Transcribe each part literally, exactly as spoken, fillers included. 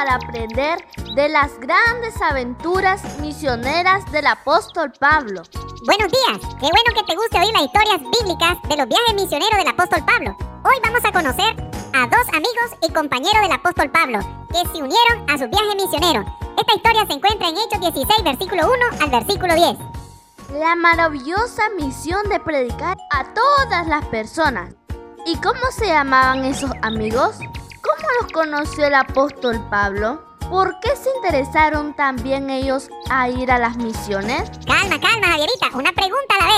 para aprender de las grandes aventuras misioneras del apóstol Pablo. Buenos días, qué bueno que te guste oír las historias bíblicas de los viajes misioneros del apóstol Pablo. Hoy vamos a conocer a dos amigos y compañeros del apóstol Pablo que se unieron a su viaje misionero. Esta historia se encuentra en Hechos dieciséis, versículo uno al versículo diez. La maravillosa misión de predicar a todas las personas. ¿Y cómo se llamaban esos amigos? ¿Cómo los conoció el apóstol Pablo? ¿Por qué se interesaron también ellos a ir a las misiones? Calma, calma, Javierita, una pregunta a la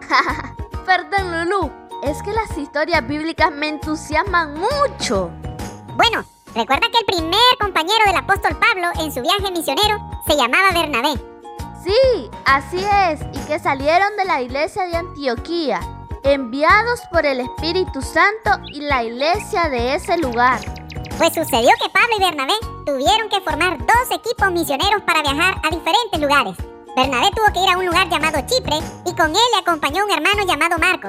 vez. Perdón, Lulú, es que las historias bíblicas me entusiasman mucho. Bueno, recuerda que el primer compañero del apóstol Pablo en su viaje misionero se llamaba Bernabé. Sí, así es, y que salieron de la iglesia de Antioquía, enviados por el Espíritu Santo y la iglesia de ese lugar. Pues sucedió que Pablo y Bernabé tuvieron que formar dos equipos misioneros para viajar a diferentes lugares. Bernabé tuvo que ir a un lugar llamado Chipre y con él le acompañó un hermano llamado Marcos.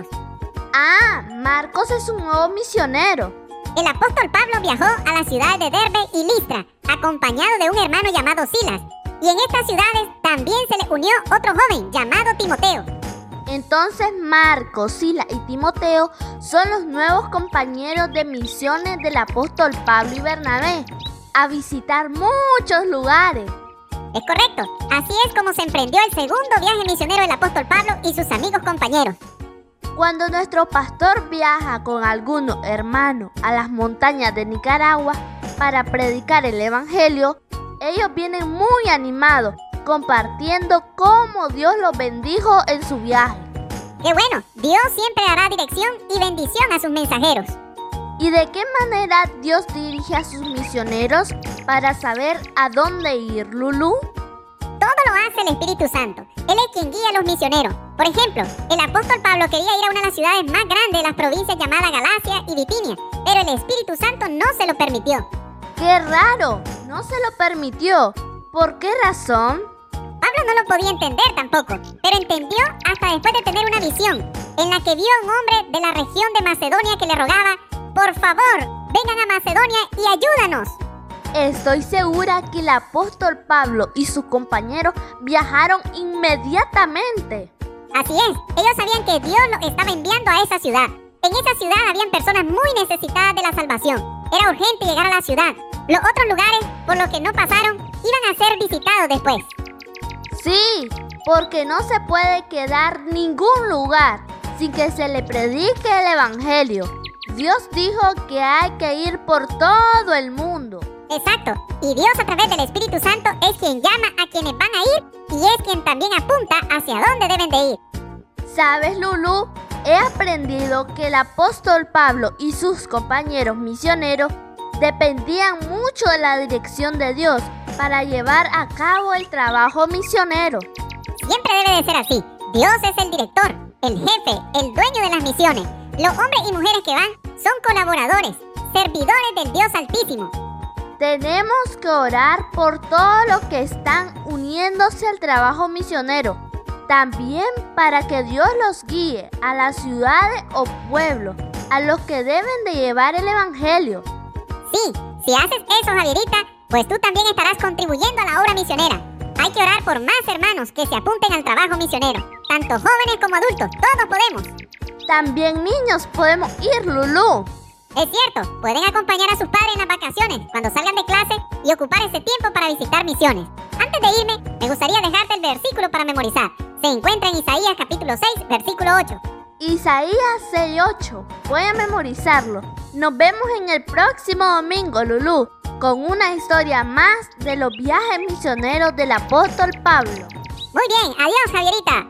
Ah, Marcos es un nuevo misionero. El apóstol Pablo viajó a las ciudades de Derbe y Listra, acompañado de un hermano llamado Silas. Y en estas ciudades también se le unió otro joven llamado Timoteo. Entonces Marcos, Silas y Timoteo son los nuevos compañeros de misiones del apóstol Pablo y Bernabé a visitar muchos lugares. Es correcto, así es como se emprendió el segundo viaje misionero del apóstol Pablo y sus amigos compañeros. Cuando nuestro pastor viaja con algunos hermanos a las montañas de Nicaragua para predicar el evangelio, ellos vienen muy animados, compartiendo cómo Dios los bendijo en su viaje. ¡Qué bueno! Dios siempre dará dirección y bendición a sus mensajeros. ¿Y de qué manera Dios dirige a sus misioneros para saber a dónde ir, Lulú? Todo lo hace el Espíritu Santo. Él es quien guía a los misioneros. Por ejemplo, el apóstol Pablo quería ir a una de las ciudades más grandes de las provincias llamadas Galacia y Bitinia, pero el Espíritu Santo no se lo permitió. ¡Qué raro! No se lo permitió. ¿Por qué razón? Pablo no lo podía entender tampoco, pero entendió hasta después de tener una visión en la que vio a un hombre de la región de Macedonia que le rogaba: por favor, vengan a Macedonia y ayúdanos. Estoy segura que el apóstol Pablo y sus compañeros viajaron inmediatamente. Así es, ellos sabían que Dios los estaba enviando a esa ciudad. En esa ciudad habían personas muy necesitadas de la salvación. Era urgente llegar a la ciudad. Los otros lugares por los que no pasaron iban a ser visitados después. Sí, porque no se puede quedar ningún lugar sin que se le predique el evangelio. Dios dijo que hay que ir por todo el mundo. Exacto, y Dios a través del Espíritu Santo es quien llama a quienes van a ir y es quien también apunta hacia dónde deben de ir. ¿Sabes, Lulú? He aprendido que el apóstol Pablo y sus compañeros misioneros dependían mucho de la dirección de Dios para llevar a cabo el trabajo misionero. Siempre debe de ser así. Dios es el director, el jefe, el dueño de las misiones. Los hombres y mujeres que van son colaboradores, servidores del Dios Altísimo. Tenemos que orar por todos los que están uniéndose al trabajo misionero. También para que Dios los guíe a las ciudades o pueblos a los que deben de llevar el evangelio. Sí, si haces eso, Javierita, pues tú también estarás contribuyendo a la obra misionera. Hay que orar por más hermanos que se apunten al trabajo misionero. Tanto jóvenes como adultos, todos podemos. También niños podemos ir, Lulú. Es cierto, pueden acompañar a sus padres en las vacaciones cuando salgan de clase y ocupar ese tiempo para visitar misiones. Antes de irme, me gustaría dejarte el versículo para memorizar. Se encuentra en Isaías capítulo seis, versículo ocho. Isaías seis ocho. Voy a memorizarlo. Nos vemos en el próximo domingo, Lulú, con una historia más de los viajes misioneros del apóstol Pablo. Muy bien, adiós, Javierita.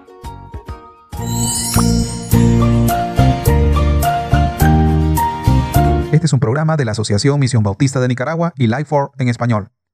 Este es un programa de la Asociación Misión Bautista de Nicaragua y Life for en español.